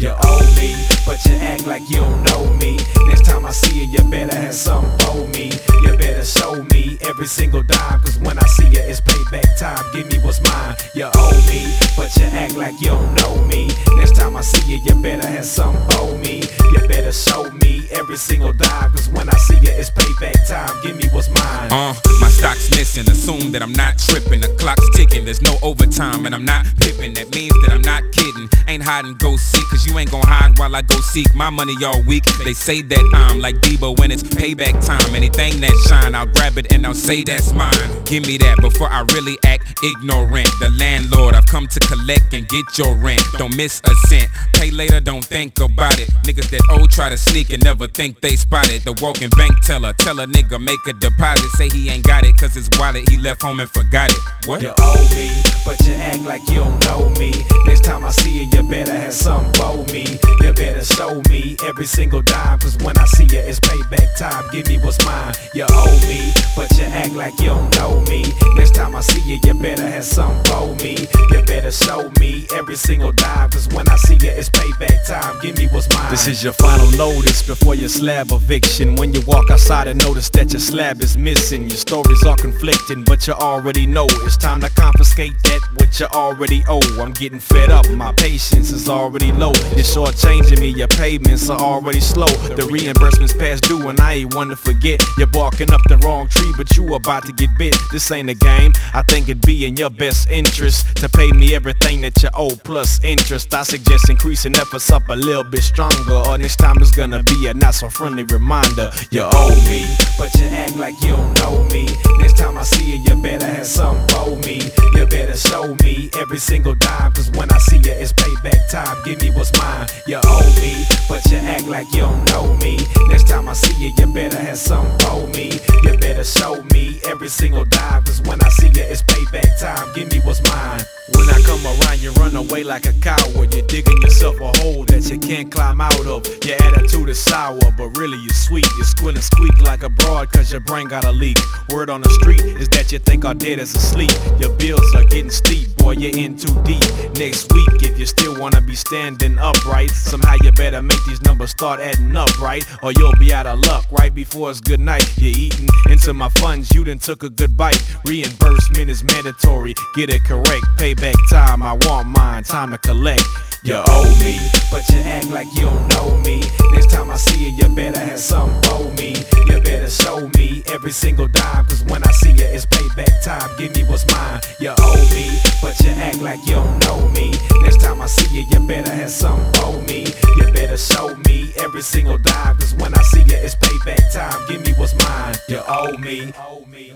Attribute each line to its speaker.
Speaker 1: You owe me, but you act like you don't know me. Next time I see you, you better have something for me. You better show me every single dime, cause when I see you, it's payback time. Give me what's mine. You owe me, but you act like you don't know me. Next time I see you, you better have something for me. You better show me every single dime, cause when I see you, it's payback time. Give me what's mine.
Speaker 2: My stock's missing, assume that I'm not tripping. The clock's ticking, there's no overtime, and I'm not pipping. That means that I'm not kidding. Ain't hide and go seek, cause you ain't gon' hide while I go seek my money all week. They say that I'm like Debo when it's payback time. Anything that shine, I'll grab it and I'll say that's mine. Give me that before I really act ignorant. The landlord, I've come to collect and get your rent. Don't miss a cent, pay later, don't think about it. Niggas that owe try to sneak and never think they spotted. The walking bank teller, tell a nigga make a deposit. Say he ain't got it cause his wallet he left home and forgot it. What?
Speaker 1: You owe me, but you act like you don't know me. Next time I see you, you better have something for me. You better show me every single dime, cause when I see you, it's payback time. Give me what's mine. You owe me, but you act like you don't know me. Next time I see you, you better have something for me. You better show me every single dime, cause when I see you, it's payback time. Give me what's mine.
Speaker 3: This is your final notice before your slab eviction. When you walk outside and notice that your slab is missing. Your stories are conflicting, but you already know it's time to confiscate that what you already owe. I'm getting fed up, my patience is already low. You're shortchanging me, your payments are already slow. The reimbursements past due and I ain't one to forget. You're barking up the wrong tree, but you about to get bit. This ain't a game, I think it'd be in your best interest to pay me everything that you owe plus interest. I suggest increasing efforts up a little bit stronger, or next time it's gonna be a not so friendly reminder. You owe me,
Speaker 1: but you act like you don't know me. Next time I see you, you better have something for me. You better show me every single dime, cause when I see you, it's payback time. Give me what's mine. You owe me, but you act like you don't know me. Next time I see you, you better have something for me. You better show me every single dime, cause when I see you, it's payback time. Give me what's mine.
Speaker 3: when I come around, you run away like a coward. You're digging yourself a hole that you can't climb out of. Your attitude is sour, but really you're sweet. You're squealing squeak like a broad cause your brain got a leak. Word on the street is that you think our dead is asleep. Your bills are getting steep, boy, you're in too deep. Next week, if you still wanna be standing upright, somehow you better make these numbers start adding up, right? Or you'll be out of luck right before it's good night. You're eating into my funds, you done took a good bite. Reimbursement is mandatory, get it correct. Payback time, I want mine, time to collect.
Speaker 1: You owe me, but you act like you don't know me. Next time I see you, you better have something for me. You better show me every single dime, cause when I see you, it's payback time. Give me what's mine. You owe me, but you act like you don't know me. Next time I see you, you better have something for me. You better show me every single dime, cause when I see you, it's payback time. Give me what's mine. You owe me.